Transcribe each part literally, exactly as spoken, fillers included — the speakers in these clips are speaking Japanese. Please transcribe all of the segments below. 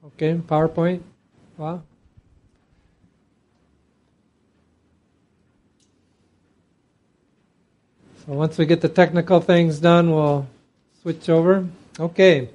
Okay, PowerPoint. Wow. So once we get the technical things done, we'll switch over. Okay.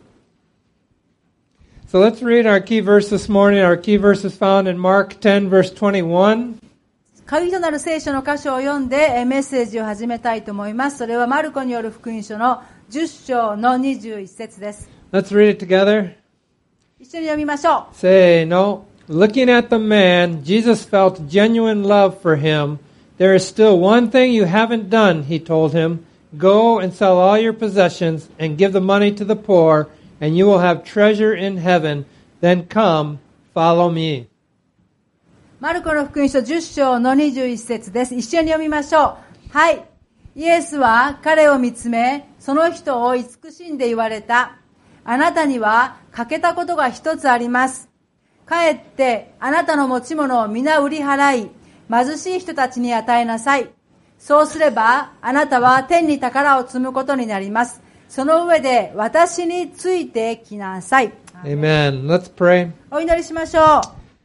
So let's read our key verse this morning. Our key verse is found in Mark ten, verse twenty-one. 鍵となる聖書の箇所を読んでメッセージを始めたいと思います。それはマルコによる福音書のじゅっ章のにじゅういち節です。 Let's read it together. 一緒に読みましょう。 Say, no. Looking at the man, Jesus felt genuine love for him. There is still one thing you haven't done, he told him. Go and sell all your possessions and give the money to the poor, and you will have treasure in heaven. Then come, follow me. マルコの福音書じゅっ章のにじゅういち節です。一緒に読みましょう。はい。イエスは彼を見つめ、その人を慈しんで言われた。あなたには欠けたことが一つあります。帰ってあなたの持ち物を皆売り払い、貧しい人たちに与えなさい。そうすればあなたは天に宝を積むことになります。その上で私についてきなさい。 Amen. Let's pray. お祈りしましょう。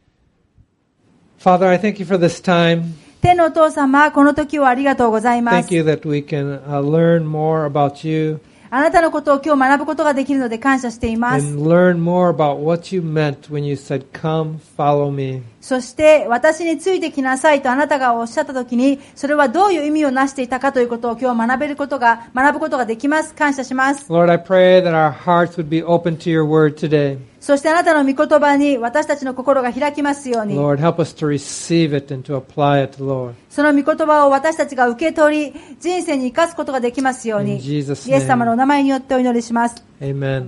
Father, I thank you for this time. 天のお父様、この時をありがとうございます。 Thank you that we can uh, learn more about you. あなたのことを今日学ぶことができるので感謝しています。 And learn more about what you meant when you said, "Come, follow me." そして私についてきなさいとあなたがおっしゃったときに、それはどういう意味をなしていたかということを今日学べることが、学ぶことができます。感謝します。 Lord, I pray that our hearts would be open to your word today. そしてあなたの御言葉に私たちの心が開きますように。 Lord, help us to receive it and to apply it, Lord. その御言葉を私たちが受け取り、人生に生かすことができますように。 In Jesus' イエス様のお名前によってお祈りします。 Amen.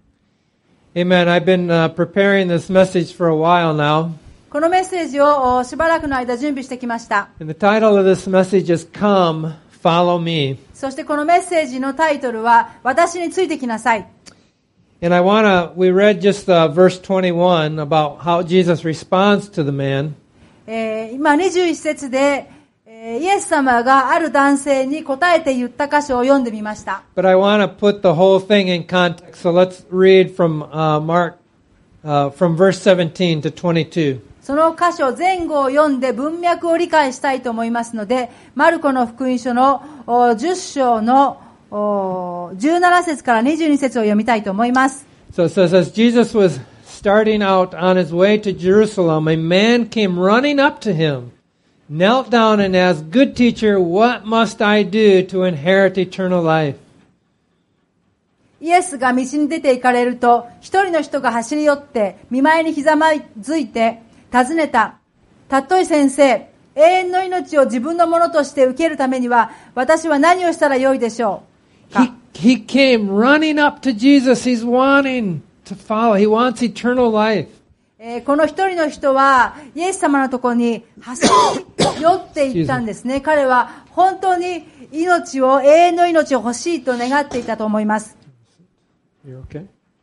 Amen. I've been uh, preparing this message for a while now. このメッセージをしばらくの間準備してきました。 And the title of this message is Come, Follow Me. そしてこのメッセージのタイトルは、私についてきなさい。 And I want to, we read just uh, verse twenty-one about how Jesus responds to the man. えー、今にじゅういち節で、えー、イエス様がある男性に答えて言った箇所を読んでみました。 But I want to put the whole thing in context. So let's read from uh, Mark, uh, from verse seventeen to twenty-two. その箇所前後を読んで文脈を理解したいと思いますので、マルコの福音書のじゅっ章のじゅうなな節からにじゅうに節を読みたいと思います。 So it says, as Jesus was starting out on his way to Jerusalem, a man came running up to him, knelt down and asked, "Good teacher, what must I do to inherit eternal life?" イエスが道に出て行かれると、一人の人が走り寄って、見舞いにひざまずいて、尋ねた。たっとい先生、永遠の命を自分のものとして受けるためには、私は何をしたらよいでしょうか。 He, he came running up to Jesus. He's wanting to follow. He wants eternal life. えー、この一人の人は、イエス様のところに走り寄っていったんですね。彼は本当に命を、永遠の命を欲しいと願っていたと思います。 You're okay?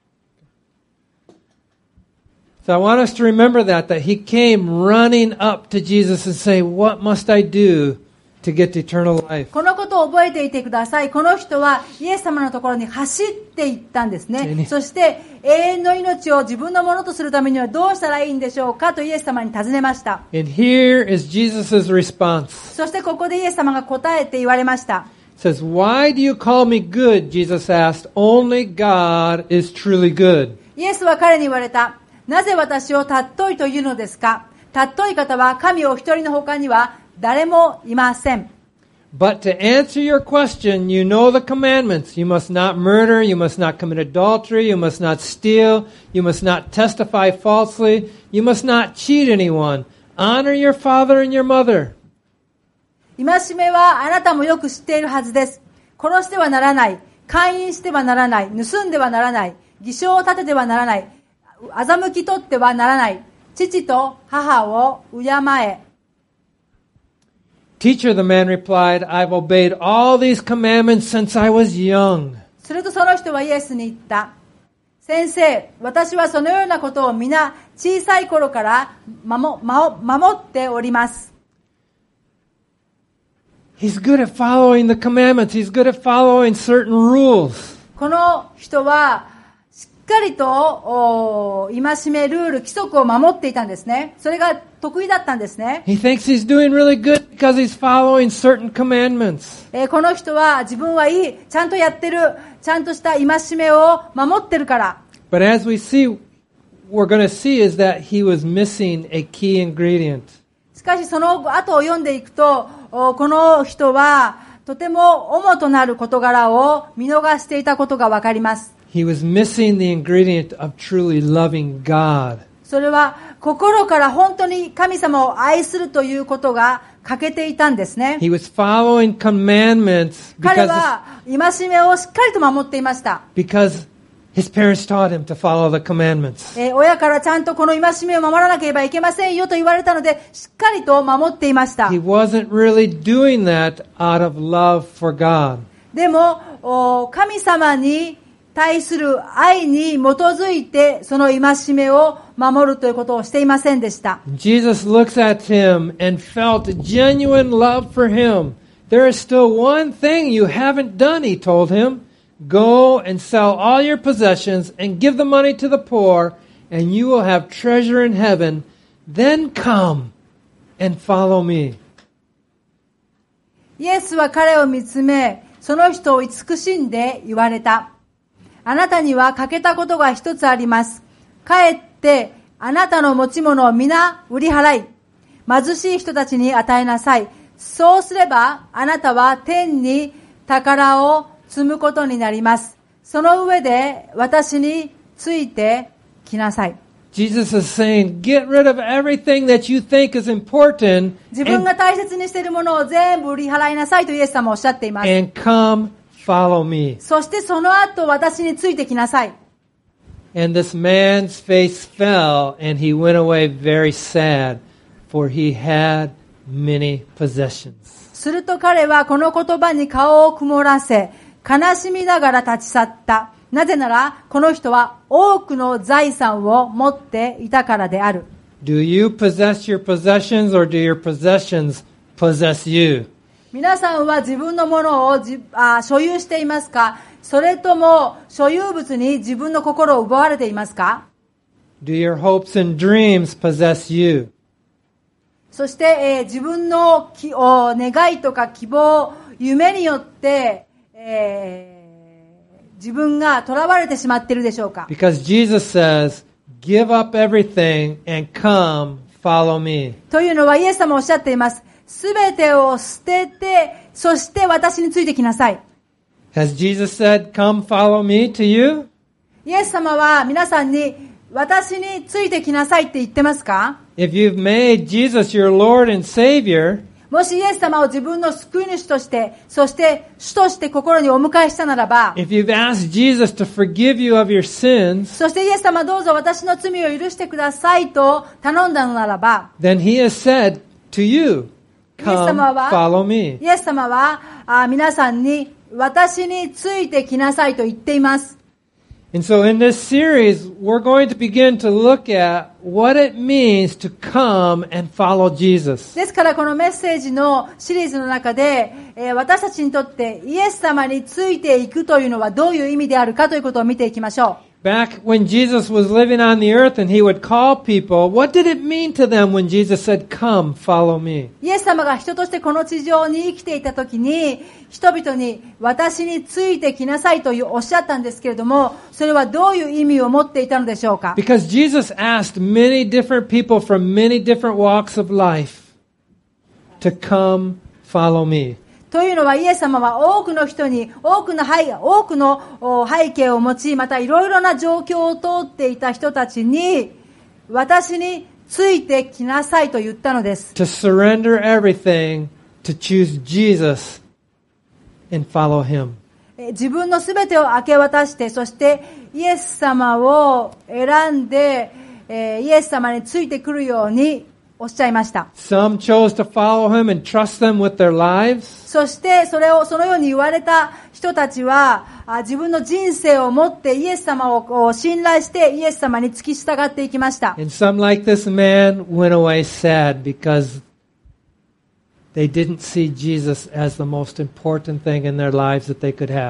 So I want us to remember that, that he came running up to Jesus and say, "What must I do to get eternal life?" このことを覚えていてください。この人はイエス様のところに走っていったんですね。そして永遠の命を自分のものとするためにはどうしたらいいんでしょうかとイエス様に尋ねました。 And here is Jesus' response. そしてここでイエス様が答えて言われました。 It says, "Why do you call me good?" Jesus asked. "Only God is truly good." イエスは彼に言われた。なぜ私を尊いというのですか。尊い方は神お一人の他には誰もいません。 But to answer your question, you know the commandments. You must not murder, you must not commit adultery, you must not steal, you must not testify falsely, you must not cheat anyone. Honor your father and your mother. 戒めはあなたもよく知っているはずです。殺してはならない、姦淫してはならない、盗んではならない、偽証を立ててはならない、欺き取ってはならない。父と母を敬え。 Teacher, the man replied, "I've obeyed all these commandments since I was young." するとその人はイエスに言った。先生、私はそのようなことを皆小さい頃から守っております。 He's good at following the commandments. He's good at following certain rules. この人はかりとお戒め、ルール、規則を守っていたんですね。それが得意だったんですね。 He thinks he's doing really good because he's following certain commandments. えーこの人は自分はいい、ちゃんとやってる、ちゃんとした戒めを守ってるから。 But as we see, we're going to see is that he was missing a key ingredient. しかしその後を読んでいくと、おこの人はとても主となる事柄を見逃していたことがわかります。 He was missing the ingredient of truly loving God. それは心から本当に神様を愛するということが欠けていたんですね。 He was following commandments 彼 because, は戒めをしっかりと守っていました。 because his parents taught him to follow the commandments. えー親からちゃんとこの戒めを守らなければいけませんよと言われたので、しっかりと守っていました。 He wasn't really doing that out of love for God. でも、お神様に対する愛に基づいてその戒めを守るということをしていませんでした。 Jesus looks at him and felt genuine love for him. There is still one thing you haven't done, he told him. Go and sell all your possessions and give the money to the poor, and you will have treasure in heaven. Then come and follow me. イエスは彼を見つめ、その人を慈しんで言われた。あなたには欠けたことが一つあります。帰ってあなたの持ち物を皆売り払い、貧しい人たちに与えなさい。そうすればあなたは天に宝を積むことになります。その上で私についてきなさい。 Jesus is saying, get rid of everything that you think is important 自分 and, が大切にしているものを全部売り払いなさいとイエス様はおっしゃっています。 and come follow me. そしてその後私についてきなさい。 And this man's face fell, and he went away very sad, for he had many possessions. すると彼はこの言葉に顔を曇らせ、悲しみながら立ち去った。なぜなら、この人は多くの財産を持っていたからである。 Do you possess your possessions, or do your possessions possess you? 皆さんは自分のものをじあ所有していますか？それとも所有物に自分の心を奪われていますか？ Do your hopes and dreams possess you? そして、えー自分のきお願いとか希望、夢によって、えー自分が囚われてしまっているでしょうか？ Because Jesus says, give up everything and come follow me. というのはイエス様おっしゃっています。すべてを捨てて、そして私についてきなさい。 Has Jesus said, come follow me to you? イエス様は皆さんに私についてきなさいって言ってますか？ If you've made Jesus your Lord and Savior, もしイエス様を自分の救い主として、そして主として心にお迎えしたならば、 if you've asked Jesus to forgive you of your sins, そしてイエス様どうぞ私の罪を許してくださいと頼んだのならば、 then He has said to you, イエス様 come は follow me. イエス様はあ皆さんに私についてきなさいと言っています。 And so in this series, we're going to begin to look at what it means to come and follow Jesus. ですからこのメッセージのシリーズの中で、えー私たちにとってイエス様についていくというのはどういう意味であるかということを見ていきましょう。 Back when Jesus was living on the earth and He would call people, what did it mean to them when Jesus said, come, follow me? イエス様が人としてこの地上に生きていたときに、人々に私についてきなさいというおっしゃったんですけれども、それはどういう意味を持っていたのでしょうか？ Because Jesus asked many different people from many different walks of life to come, follow me. というのはイエス様は多くの人に多くの背多くのお背景を持ち、またいろいろな状況を通っていた人たちに私についてきなさいと言ったのです。 To surrender everything to choose Jesus and follow Him. え自分のすべてを明け渡して、そしてイエス様を選んで、えーイエス様についてくるようにおっしゃいました。 Some chose to follow Him and trust them with their lives. そしてそれをそのように言われた人たちはあ自分の人生を持ってイエス様をこう信頼してイエス様に付き従っていきました。 And some, like this man, went away sad because they didn't see Jesus as the most important thing in their lives that they could have.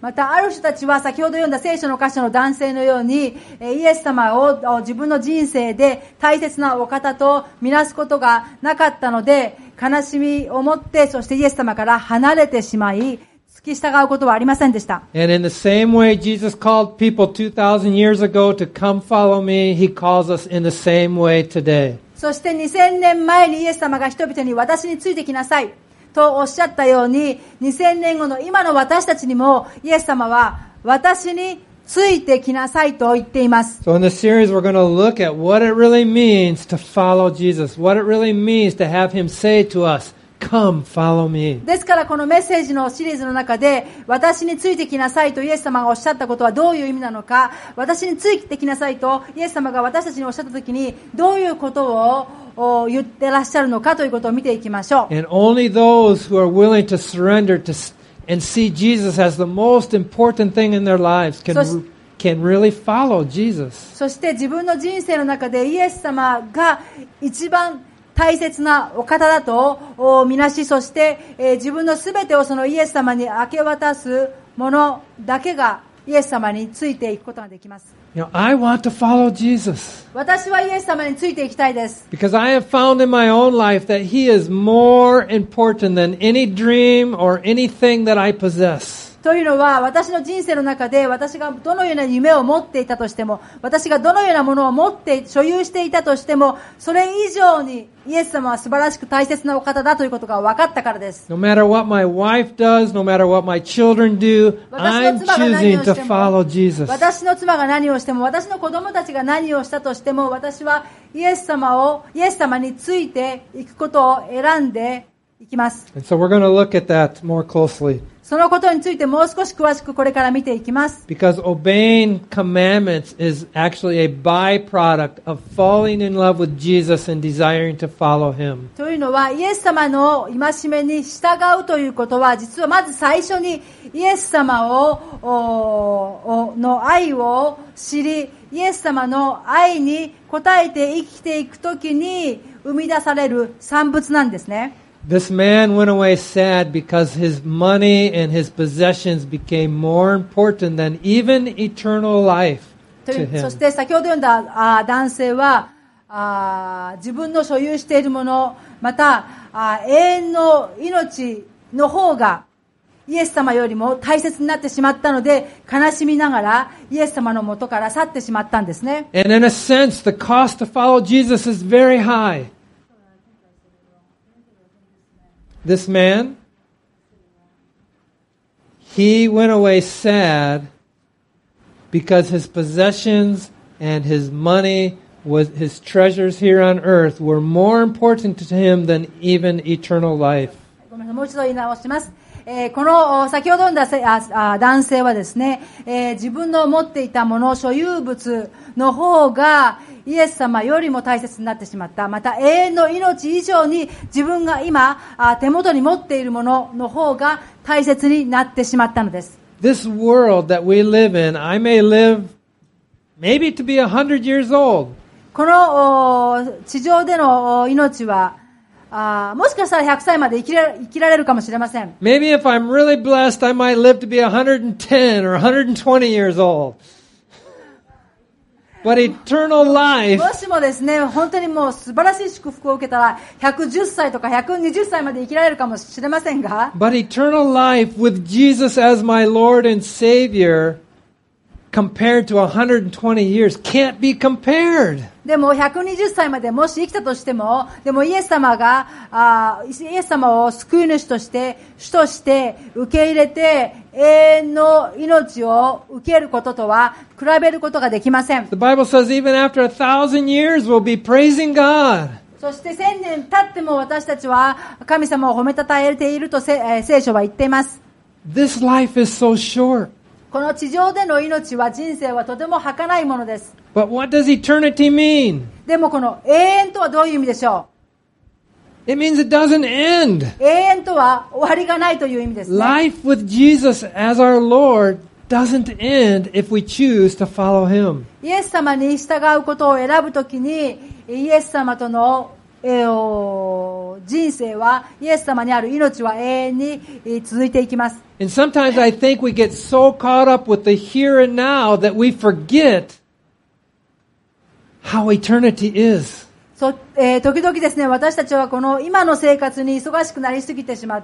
また、ある人たちは先ほど読んだ聖書の箇所の男性のように、イエス様を自分の人生で大切なお方とみなすことがなかったので、悲しみを持って、そしてイエス様から離れてしまい、付き従うことはありませんでした。 And in the same way Jesus called people two thousand years ago to come follow me, He calls us in the same way today. そしてにせんねんまえにイエス様が人々に私についてきなさいとおっしゃったように、にせんねんごの今の私たちにもイエス様は私についてきなさいと言っています。 So in this series we're going to look at what it really means to follow Jesus, what it really means to have Him say to us, Come, follow me. ですからこのメッセージのシリーズの中で、私についてきなさいとイエス様がおっしゃったことはどういう意味なのか、私についてきなさいとイエス様が私たちにおっしゃったときにどういうことを言ってらっしゃるのかということを見ていきましょう。 And only those who are willing to surrender to and see Jesus as the most important thing in their lives can can really follow Jesus. そして自分の人生の中でイエス様が一番大切なお方だとみなし、そして、えー、自分のすべてをそのイエス様に明け渡すものだけがイエス様についていくことができます。 You know, I want to follow Jesus. 私はイエス様についていきたいです。 Because I have found in my own life that He is more important than any dream or anything that I possess. というのは、私の人生の中で私がどのような夢を持っていたとしても、私がどのようなものを持って所有していたとしても、それ以上にイエス様は素晴らしく大切なお方だということが分かったからです。 No matter what my wife does, no matter what my children do, I'm choosing to follow Jesus. 私の妻が何をしても、私の子供たちが何をしたとしても、私はイエス様を、イエス様についていくことを選んでいきます。 And so we're going to look at that more closely. そのことについてもう少し詳しくこれから見ていきます。 Because obeying commandments is actually a byproduct of falling in love with Jesus and desiring to follow Him. というのは、イエス様の戒めに従うということは、実はまず最初にイエス様をの愛を知り、イエス様の愛に応えて生きていくときに生み出される産物なんですね。 This man went away sad because his money and his possessions became more important than even eternal life to him. そして先ほど読んだあ男性はあ自分の所有しているもの、またあ永遠の命の方がイエス様よりも大切になってしまったので、悲しみながらイエス様の元から去ってしまったんですね。 And in a sense, the cost to follow Jesus is very high. This man, he went away sad because his possessions and his money, was his treasures here on earth, were more important to him than even eternal life. ごめんなさい、もう一度言い直します。えー、この先ほど読んだああ男性はですね、えー、自分の持っていたもの、所有物の方がイエス様よりも大切になってしまった。また永遠の命以上に自分が今あ手元に持っているものの方が大切になってしまったのです。 This world that we live in, I may live maybe to be a hundred years old. この地上での命はあもしかしたらひゃくさいまで生きら、生きられるかもしれません。 Maybe if I'm really blessed, I might live to be one hundred ten or one hundred twenty years old. But eternal life, もしもですね、本当にもう素晴らしい祝福を受けたらひゃくじゅっさいとかひゃくにじゅっさいまで生きられるかもしれませんが、 but eternal life with Jesus as my Lord and Savior compared to one hundred twenty years can't be compared. でもひゃくにじゅっさいまでもし生きたとしても、でもイエス様があイエス様を救い主として主として受け入れて永遠の命を受けることとは比べることができません。 The Bible says even after a thousand years we'll be praising God. そして千年経っても私たちは神様を褒めたたえていると聖書は言っています。 This life is so short. この地上での命は、人生はとても儚いものです。 But what does eternity mean? でもこの永遠とはどういう意味でしょう？ It means it doesn't end. 永遠とは終わりがないという意味ですね。 Life with Jesus as our Lord doesn't end if we choose to follow Him. イエス様に従うことを選ぶときに、イエス様とのえーお人生は、イエス様にある命は永遠にえー続いていきます。 And sometimes I think we get so caught up with the here and now that we forget how eternity is. そえー時々ですね、私たちはこの今の生活に忙しくなりすぎてしまって、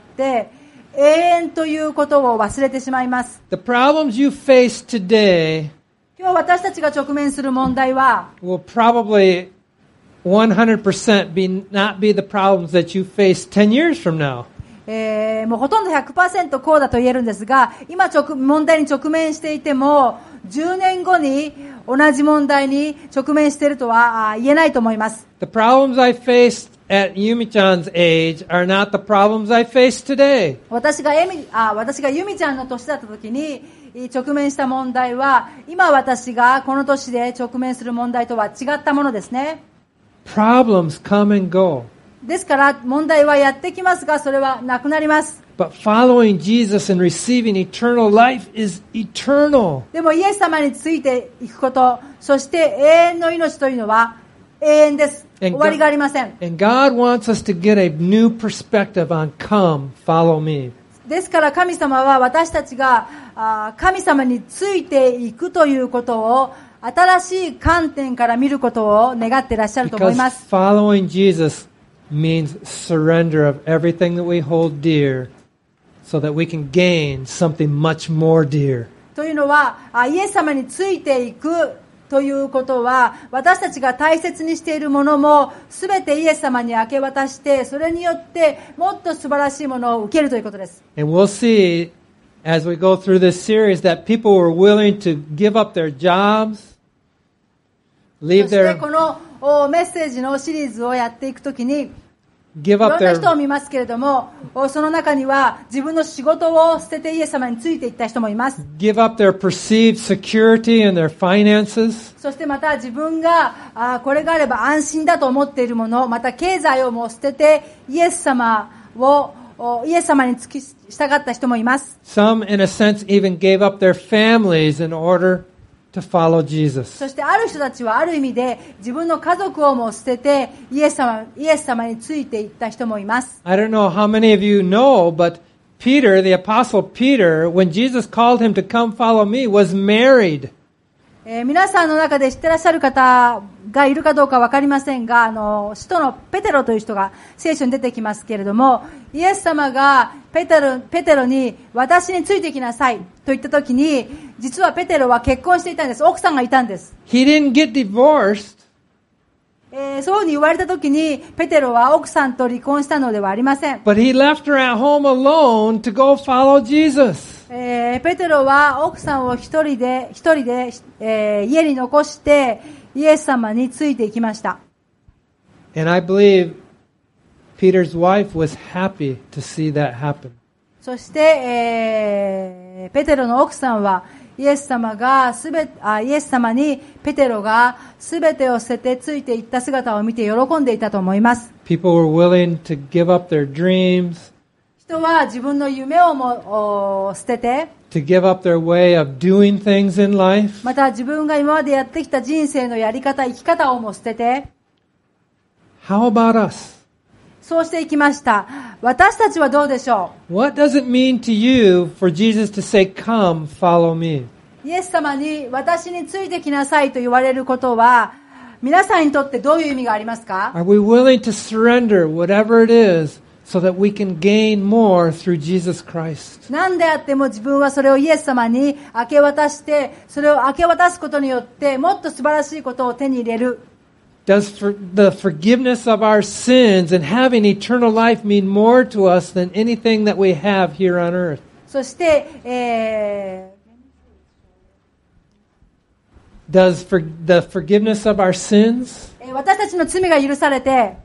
永遠ということを忘れてしまいます。 The problems you face today 今日私たちが直面する問題は、 will probably one hundred percent be not be the problems that you face ten years from now. えーもうほとんど ひゃくパーセント こうだと言えるんですが、今直問題に直面していても、じゅうねんごに同じ問題に直面しているとはあ言えないと思います。 The problems I faced at Yumi-chan's age are not the problems I face today. 私がエミあ私がユミちゃんの年だった時に直面した問題は、今私がこの年で直面する問題とは違ったものですね。 Problems come and go. ですから問題はやってきますが、それはなくなります。 But following Jesus and receiving eternal life is eternal. でもイエス様についていくこと、そして永遠の命というのは永遠です。終わりがありません。 And God wants us to get a new perspective on come, follow me. ですから神様は私たちがあ神様についていくということを新しい観点から見ることを願っていらっしゃると思い Because ます。 following Jesus means surrender of everything that we hold dear so that we can gain something much more dear. というのは、あイエス様についていくということは、私たちが大切にしているものもすべてイエス様に明け渡して、それによってもっと素晴らしいものを受けるということです。 And we'll see as we go through this series that people were willing to give up their jobs, そ leave して their このおメッセージのシリーズをやっていくときに、 give いろ up んな人を their 見ますけれども、おその中には自分の仕事を捨ててイエス様についていった人もいます。 give up their perceived security and their finances, そしてまた自分があこれがあれば安心だと思っているもの、また経済をも捨ててイエス様をおイエス様に付き従った人もいます。 some in a sense even gave up their families in order to follow Jesus. そしてある人たちはある意味で自分の家族をも捨ててイエス様、イエス様についていった人もいます。 I don't know how many of you know, but Peter, the apostle Peter, when Jesus called him to come follow me, was married. えー皆さんの中で知ってらっしゃる方がいるかどうかわかりませんが、あの使徒のペテロという人が聖書に出てきますけれども、イエス様がペテロ、ペテロに私についてきなさいと言った時に、実はペテロは結婚していたんです。奥さんがいたんです。 He didn't get divorced. えーそういうふうに言われた時にペテロは奥さんと離婚したのではありません。 But he left her at home alone to go follow Jesus. えーペテロは奥さんを一人で一人で、えー家に残してイエス様についていきました。 And I believe Peter's wife was happy to see that happen. そして、えーペテロの奥さんはイエス様がすべあイエス様にペテロがすべてを捨ててついていった姿を見て喜んでいたと思います。 People were willing to give up their dreams, 人は自分の夢をもお捨てて、 to give up their way of doing things in life. また自分が今までやってきた人生のやり方、生き方をも捨てて、 How about us? そうしていきました。私たちはどうでしょ What does it mean to you for Jesus to say, come, follow me? う？イエス様に私についてきなさいと言われることは、皆さんにとってどういう意味がありますか？ Are we willing to surrender whatever it is so that we can gain more through Jesus Christ? 何であっても自分はそれをイエス様に明け渡して、それを明け渡すことによってもっと素晴らしいことを手に入れる。 Does for the forgiveness of our sins and having eternal life mean more to us than anything that we have here on earth? そして、え Does for the forgiveness of our sins, ー私たちの罪が許されて、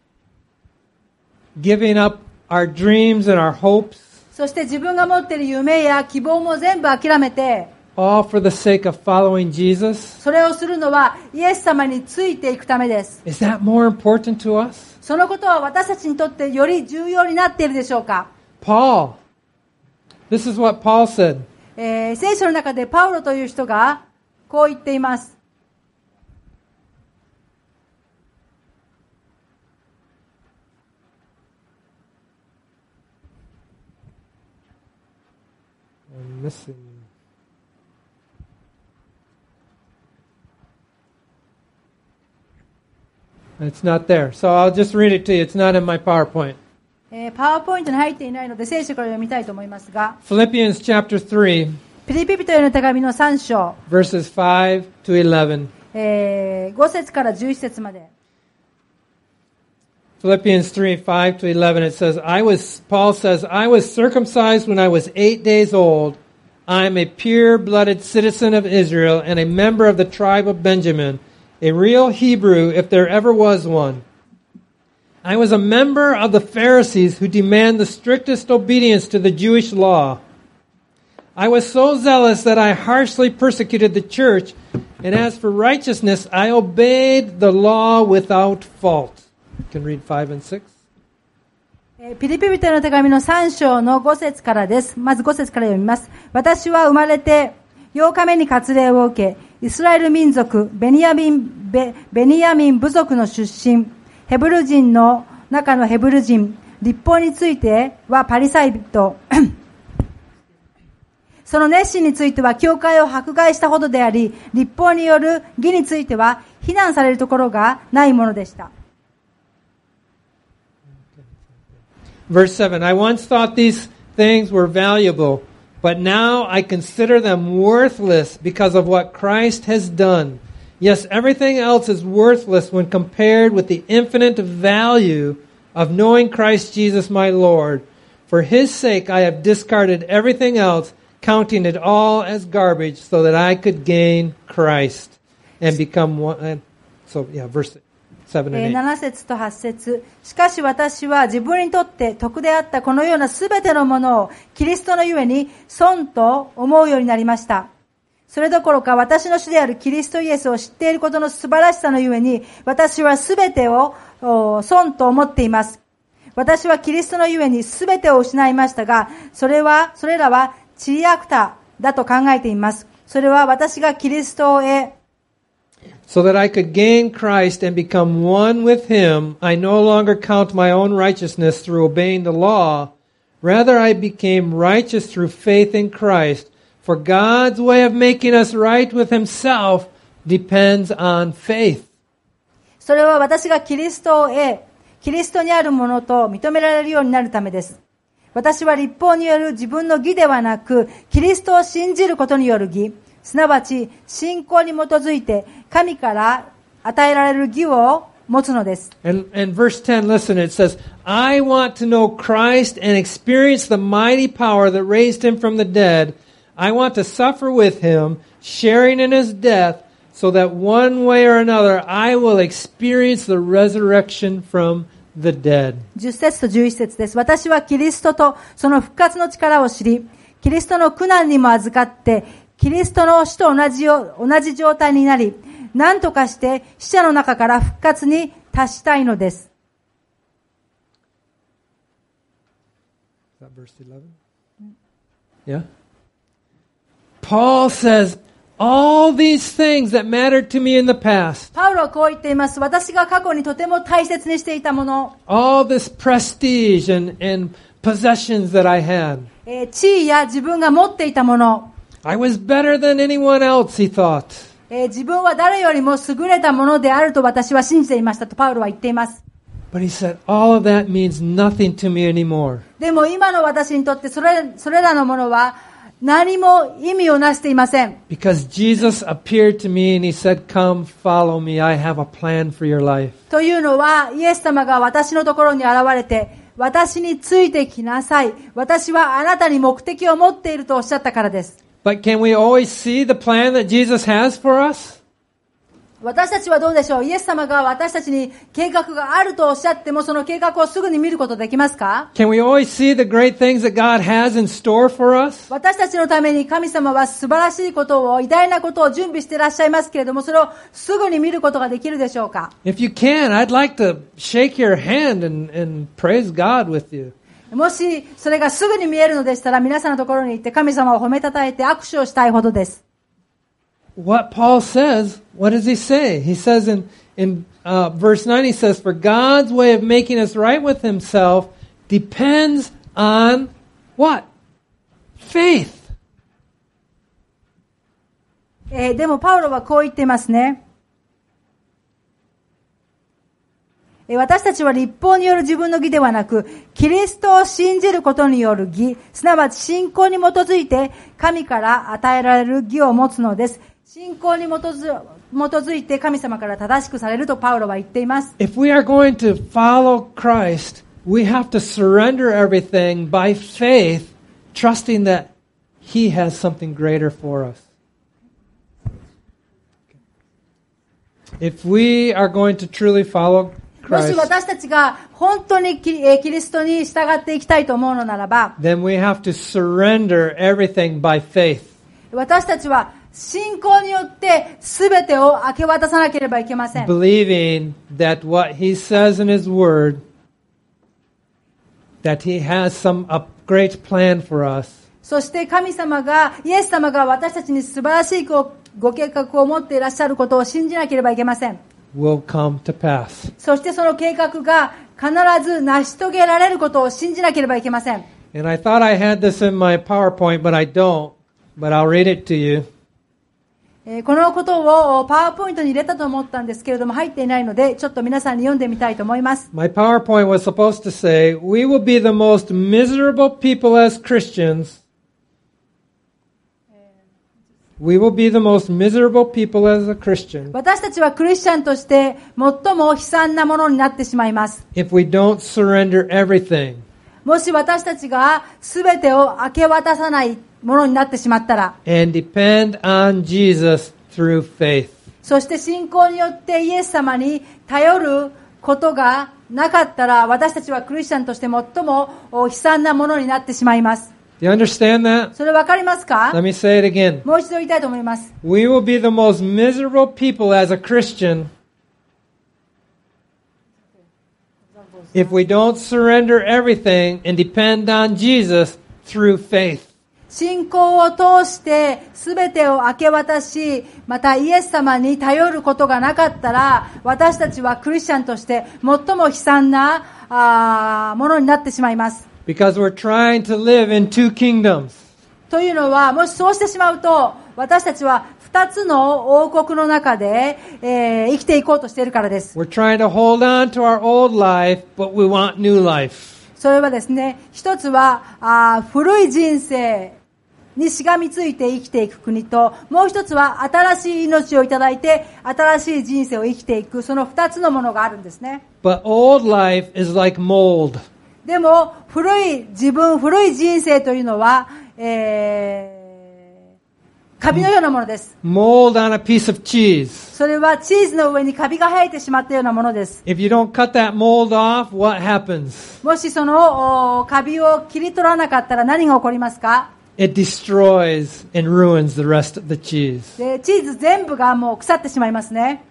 giving up our dreams and our hopes, そして自分が持っている夢や希望も全部諦めて、 all for the sake of following Jesus? それをするのはイエス様についていくためです。 Is that more important to us? そのことは私たちにとってより重要になっているでしょうか？ Paul. This is what Paul said. えー聖書の中でパウロという人がこう言っています。 missing. It's not there. So I'll just read it to you. It's not in my PowerPoint. えー、パワーポイントに入っていないので聖書から読みたいと思いますが、 Philippians chapter three, ピリピ人への手紙のさん章、 verses five to eleven. えー、ご節からじゅういち節まで。 Philippians three, five to eleven, it says, I was, Paul says, I was circumcised when I was eight days old. I am a pure-blooded citizen of Israel and a member of the tribe of Benjamin, a real Hebrew if there ever was one. I was a member of the Pharisees who demand the strictest obedience to the Jewish law. I was so zealous that I harshly persecuted the church, and as for righteousness, I obeyed the law without fault. You can read five and six. えーピリピ人への手紙のさん章のご節からです。まずご節から読みます。私は生まれてようかめに割礼を受け、イスラエル民族、ベニヤミン、ベ、ベニヤミン部族の出身、ヘブル人の中のヘブル人、律法についてはパリサイ人、その熱心については教会を迫害したほどであり、律法による義については非難されるところがないものでした。 Verse seven, I once thought these things were valuable, but now I consider them worthless because of what Christ has done. Yes, everything else is worthless when compared with the infinite value of knowing Christ Jesus my Lord. For His sake I have discarded everything else, counting it all as garbage so that I could gain Christ and become one. So, yeah, verse seven and eight. なな節とはち節。しかし私は自分にとって得であったこのようなすべてのものをキリストのゆえに損と思うようになりました。それどころか私の主であるキリストイエスを知っていることの素晴らしさのゆえに私はすべてを損と思っています。私はキリストのゆえにすべてを失いましたが、それは、それらはチリアクタだと考えています。それは私がキリストを得、 So that I could gain Christ and become one with Him, I no longer count my own righteousness through obeying the law. Rather, I became righteous through faith in Christ. For God's way of making us right with Himself depends on faith. それは私がキリストを得、キリストにあるものと認められるようになるためです。私は律法による自分の義ではなく、キリストを信じることによる義、すなわち信仰に基づいて神から与えられる義を持つのです。 And, and verse ten, listen, it says, I want to know Christ and experience the mighty power that raised Him from the dead. I want to suffer with Him, sharing in His death, so that one way or another I will experience the resurrection from the dead. じゅっ節とじゅういち節です。私はキリストとその復活の力を知り、キリストの苦難にも預かって、キリストの死と同じよ、同じ状態になり、何とかして死者の中から復活に達したいのです。 Is that verse eleven? Yeah? Paul says, all these things that mattered to me in the past, パウロはこう言っています。私が過去にとても大切にしていたもの、 all this prestige and, and possessions that I had, えー地位や自分が持っていたもの、 I was better than anyone else, he thought. えー自分は誰よりも優れたものであると私は信じていましたとパウロは言っています。 But he said, all of that means nothing to me anymore. でも今の私にとってそれ、それらのものは何も意味をなしていません。 Because Jesus appeared to me and he said, come follow me. I have a plan for your life. というのは、イエス様が私のところに現れて、私についてきなさい。私はあなたに目的を持っているとおっしゃったからです。 But can we always see the plan that Jesus has for us? 私たちはどうでしょう？イエス様が私たちに計画があるとおっしゃっても、その計画をすぐに見ることできますか？ Can we always see the great things that God has in store for us? 私たちのために神様は素晴らしいことを、偉大なことを準備していらっしゃいますけれども、それをすぐに見ることができるでしょうか？ If you can, I'd like to shake your hand and, and praise God with you. もしそれがすぐに見えるのでしたら、皆さんのところに行って神様を褒めたたえて握手をしたいほどです。 What Paul says, what does he say? He says in, in uh, verse nine, he says, for God's way of making us right with Himself depends on what? Faith. えーでもパウロはこう言っていますね。えー私たちは立法による自分の義ではなく、キリストを信じることによる義、すなわち信仰に基づいて神から与えられる義を持つのです。信仰に基づ基づいて神様から正しくされるとパウロは言っています。 If we are going to follow Christ, we have to surrender everything by faith, trusting that He has something greater for us. If we are going to truly follow もし Christ, 私たちが本当にキリえーキリストに従っていきたいと思うのならば、 then we have to surrender everything by faith. 私たちは信仰によって全てを明け渡さなければいけません。 Believing that what He says in His Word, that He has some a great plan for us, そして神様が、イエス様が私たちに素晴らしいごご計画を持っていらっしゃることを信じなければいけません。 will come to pass. そしてその計画が必ず成し遂げられることを信じなければいけません。 And I thought I had this in my PowerPoint, but I don't. But I'll read it to you. えーこのことをパワーポイントに入れたと思ったんですけれども入っていないので、ちょっと皆さんに読んでみたいと思います。 My PowerPoint was supposed to say, we will be the most miserable people as Christians. We will be the most miserable people as a Christian 私たちはクリスチャンとして最も悲惨なものになってしまいます。 if we don't surrender everything. もし私たちが全てを明け渡さないものになってしまったら、 And depend on Jesus through faith. そして信仰によってイエス様に頼ることがなかったら、私たちはクリスチャンとして最も悲惨なものになってしまいます。 Do you understand that? それわかりますか？ Let me say it again. もう一度言いたいと思います。 We will be the most miserable people as a Christian if we don't surrender everything and depend on Jesus through faith. 信仰を通して全てを明け渡し、またイエス様に頼ることがなかったら、私たちはクリスチャンとして最も悲惨なあーものになってしまいます。 Because we're trying to live in two kingdoms. というのは、もしそうしてしまうと、私たちは二つの王国の中で、えー生きていこうとしているからです。 We're trying to hold on to our old life, but we want new life. それはですね、一つはあー古い人生にしがみついて生きていく国と、もう一つは新しい命をいただいて新しい人生を生きていく、その二つのものがあるんですね。 But old life is like mold. でも古い自分、古い人生というのは、えー、カビのようなものです。 Mold on a piece of cheese. それはチーズの上にカビが生えてしまったようなものです。 If you don't cut that mold off, what happens? もしそのおカビを切り取らなかったら何が起こりますか？ It destroys and ruins the rest of the cheese. でチーズ全部がもう腐ってしまいますね。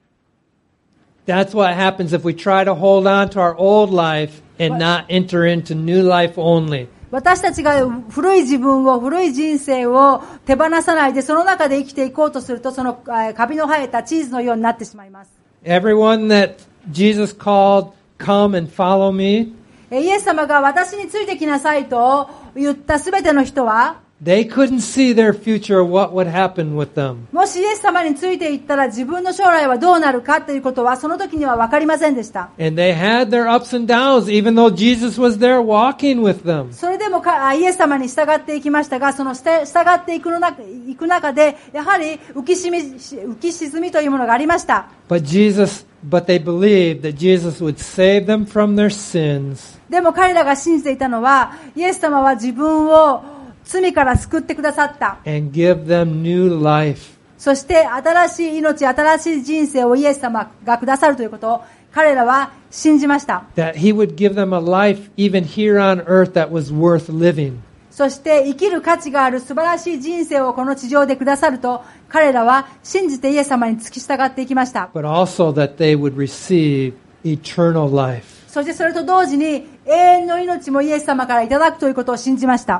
That's what happens if we try to hold on to our old life and not enter into new life only. 私たちが古い自分を、古い人生を手放さないで、その中で生きていこうとすると、そのえーカビの生えたチーズのようになってしまいます。 Everyone that Jesus called, come and follow me, えーイエス様が私についてきなさいと言ったすべての人は、 they couldn't see their future, what would happen with them. もしイエス様についていったら自分の将来はどうなるかということは、その時には分かりませんでした。 And they had their ups and downs, even though Jesus was there walking with them. それでもかイエス様に従っていきましたが、その従っていくの中いく中で、やはり浮きしみ浮き沈みというものがありました。 But Jesus, but they believed that Jesus would save them from their sins. でも彼らが信じていたのは、イエス様は自分を罪から救ってくださった。 And give them new life. そして新しい命、新しい人生をイエス様がくださるということを彼らは信じました。 That He would give them a life even here on earth that was worth living. そして生きる価値がある素晴らしい人生をこの地上でくださると彼らは信じてイエス様に付き従っていきました。 But also that they would receive eternal life. そしてそれと同時に永遠の命もイエス様からいただくということを信じました。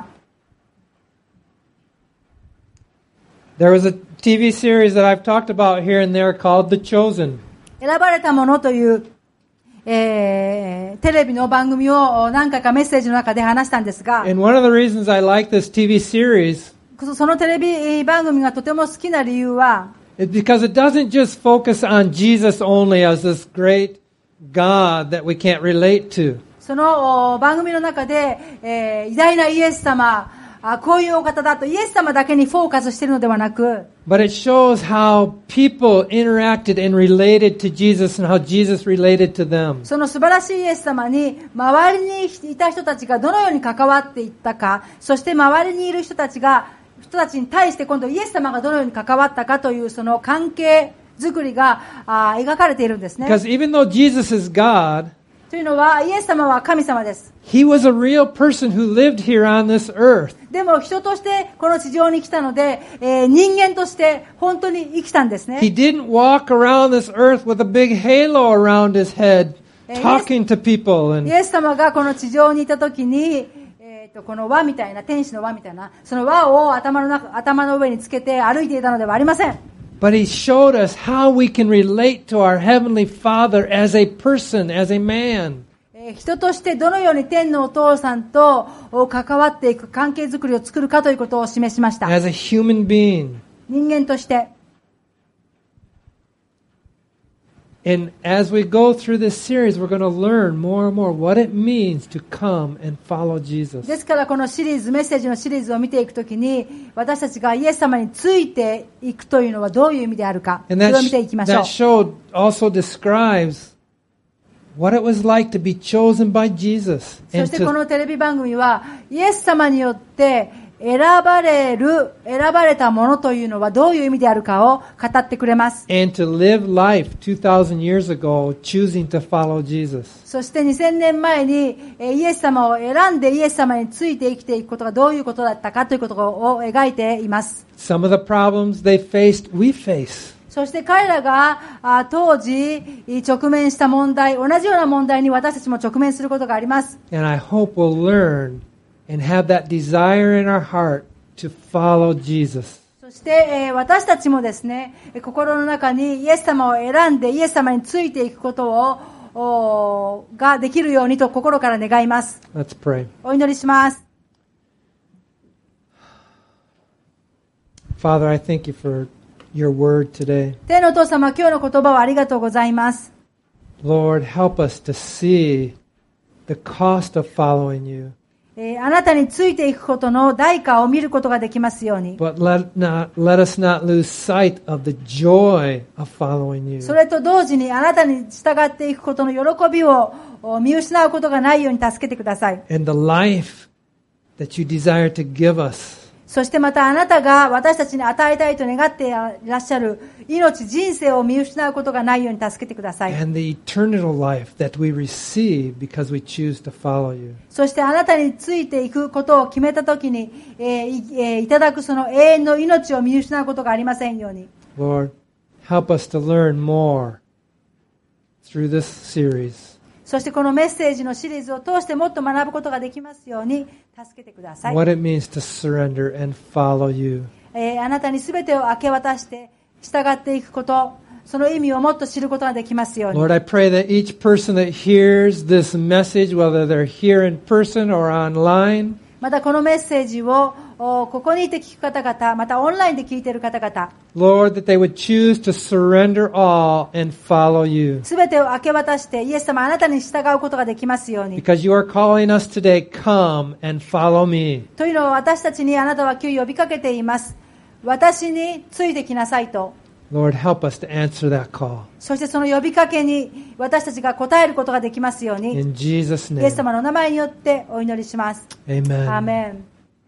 There was a T V series that I've talked about here and there called The Chosen. 選ばれたものという、えー、テレビの番組を何回かメッセージの中で話したんですが、 And one of the reasons I like this T V series そのテレビ番組がとても好きな理由は、 It's because it doesn't just focus on Jesus only as this great God that we can't relate to. その番組の中で、えー、偉大なイエス様、あ、こういうお方だとイエス様だけにフォーカスしているのではなく、 But it shows how people interacted and related to Jesus and how Jesus related to them. その素晴らしいイエス様に周りにいた人たちがどのように関わっていったか、そして周りにいる人たちが人たちに対して今度イエス様がどのように関わったかというその関係作りがあ描かれているんですね。 Because even though Jesus is God, というのはイエス様は神様です。 He was a real person who lived here on this earth. でも人としてこの地上に来たので、えー、人間として本当に生きたんですね。 He didn't walk around this earth with a big halo around his head, talking to people. イ And エス様がこの地上にいた時に、えー、とこの輪みたいな、天使の輪みたいな、その輪を頭の中、頭の上につけて歩いていたのではありません。 But He showed us how we can relate to our Heavenly Father as a person, as a man. 人としてどのように天のお父さんと関わっていく関係づくりを作るかということを示しました。 As a human being. 人間として。 And as we go through this series, we're going to learn more and more what it means to come and follow Jesus. ですからこのシリーズ、メッセージのシリーズを見ていくときに、私たちがイエス様についていくというのはどういう意味であるか、そ And れ that, を見ていきましょ that う。 show also describes what it was like to be chosen by Jesus. そ And してこ to, のテレビ番組はイエス様によって選ばれる、選ばれたものというのはどういう意味であるかを語ってくれます。 and to live life two thousand years ago, choosing to follow Jesus. そしてにせんねんまえにイエス様を選んでイエス様について生きていくことがどういうことだったかということを描いています。 Some of the problems they faced, we face. そして彼らがあ当時直面した問題、同じような問題に私たちも直面することがあります。 And I hope we'll learn and have that desire in our heart to follow Jesus. そして、えー、私たちもですね、心の中にイエス様を選んでイエス様についていくことをおができるようにと心から願います。 Let's pray. お祈りします。 Father, I thank you for your word today. 天のお父様、今日の言葉をありがとうございます。 Lord, help us to see the cost of following you. えー、あなたについていくことの代価を見ることができますように。 But let not let us not lose sight of the joy of following you. それと同時にあなたに従っていくことの喜びを見失うことがないように助けてください。 And the life that you desire to give us. そしてまたあなたが私たちに与えたいと願っていらっしゃる命、人生を見失うことがないように助けてください。 And the eternal life that we receive because we choose to follow you. そしてあなたについていくことを決めたときに、えーいえー、いただくその永遠の命を見失うことがありませんように。 Lord, help us to learn more through this series. そしてこのメッセージのシリーズを通してもっと学ぶことができますように助けてください。 What it means to surrender and follow you. えー、あなたにすべてを明け渡して従っていくこと、その意味をもっと知ることができますように。 Lord, I pray that each person that hears this message, whether they're here in person or online, またこのメッセージをここにいて聞く方々、またオンラインで聞いている方々、 Lord, that they would choose to surrender all and follow you. すべてを明け渡してイエス様あなたに従うことができますように。 Because you are calling us today, come and follow me. というのは私たちにあなたは今日呼びかけています。私についてきなさいと。 Lord, help us to answer that call. そしてその呼びかけに私たちが答えることができますように。 In Jesus' イエス name. 様のお名前によってお祈りします。 Amen. アーメン。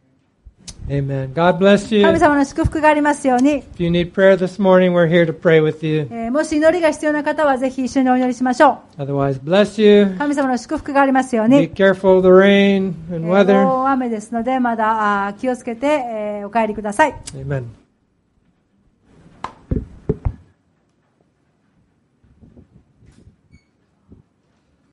Amen. God bless you. 神様の祝福がありますように。 If you need prayer this morning, we're here to pray with you. えーもし祈りが必要な方はぜひ一緒にお祈りしましょ Otherwise, bless you. う。神様の祝福がありますよう Be に。 careful of the rain え and ー weather. 大雨ですのでまだあー気をつけて、えーお帰りください。 Amen.